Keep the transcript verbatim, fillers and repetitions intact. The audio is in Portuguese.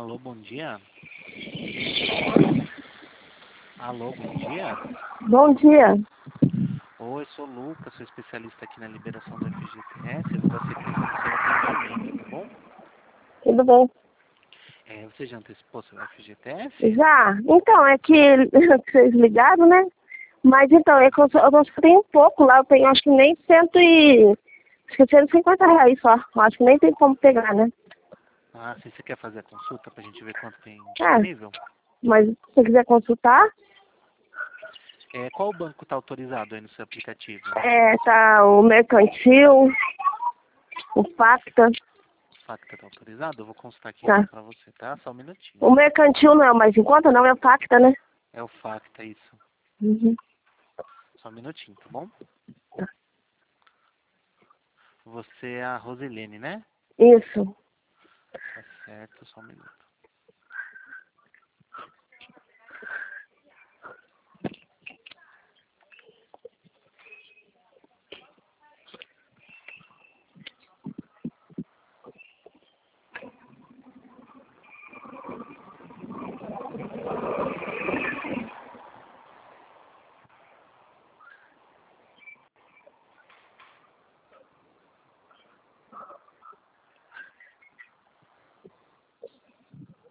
Alô, bom dia. Alô, bom dia. Bom dia. Oi, sou o Lucas, sou especialista aqui na liberação do F G T S. Vou dar sequência no seu atendimento, tá bom? Tudo bem? É, você já antecipou seu F G T S? Já. Então, é que vocês ligaram, né? Mas então, é que eu, só- eu não tenho um pouco lá, eu tenho acho que nem cento e... Acho que cento e cinquenta reais só. Eu acho que nem tem como pegar, né? Ah, se você quer fazer a consulta pra gente ver quanto tem É, disponível? mas se você quiser consultar, É, qual banco está autorizado aí no seu aplicativo? é, tá o Mercantil, o Pacta, O Facta está autorizado? Eu vou consultar aqui então tá. pra você, tá? Só um minutinho. O Mercantil não é o mais em conta, não, é o Pacta, né? É o Facta, isso. Uhum. Só um minutinho, tá bom? Tá. Você é a Rosilene, né? Isso. Tá certo, só um minuto.